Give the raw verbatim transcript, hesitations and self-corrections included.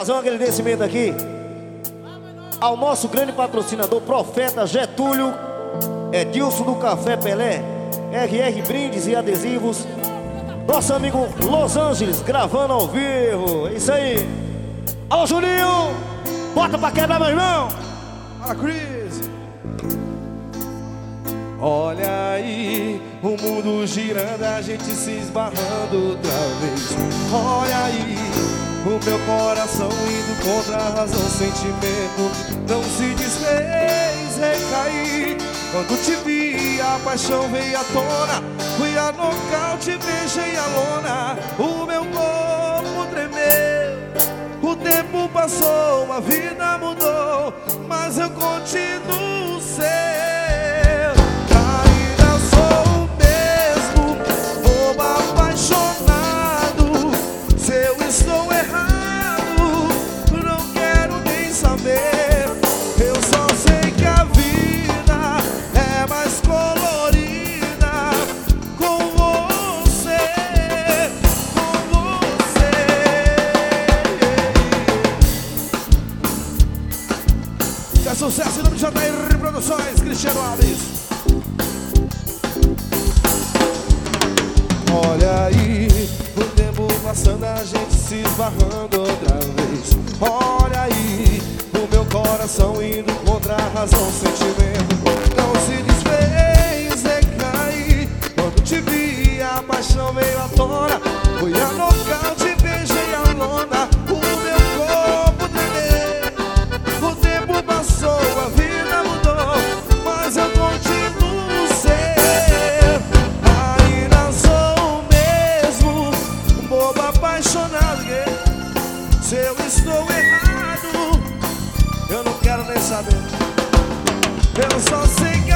Fazer um agradecimento aqui ao nosso grande patrocinador, Profeta Getúlio, Edilson do Café Pelé, R R Brindes e Adesivos, nosso amigo Los Angeles, gravando ao vivo. É isso aí. Alô, Juninho, bota pra quebrar, meu irmão. A Cris. Olha aí, o mundo girando, a gente se esbarrando outra vez. Olha aí, o meu coração indo contra a razão, sentimento não se desfez, recaí. Quando te vi, a paixão veio à tona, fui a nocaute, beijei a lona. O meu corpo tremeu, o tempo passou, a vida mudou, mas eu continuo seu. Ainda sou o mesmo, bobo apaixonado. Se eu estou errado, não quero nem saber. Eu só sei que a vida é mais colorida com você, com você. É sucesso em nome de J R Produções, Cristiano Alves. Olha aí, o tempo passando, a gente se esbarrando outra vez. Olha aí, o meu coração indo contra a razão, sentimento não se desfez, recaí. Quando te vi, a paixão veio à tona, fui a nocaute, beijei a lona. O meu corpo tremeu, o tempo passou, a vida mudou, mas eu continuo ser. Ainda sou o mesmo, bobo apaixonado. Se eu estou errado, eu não quero nem saber. Eu só sei que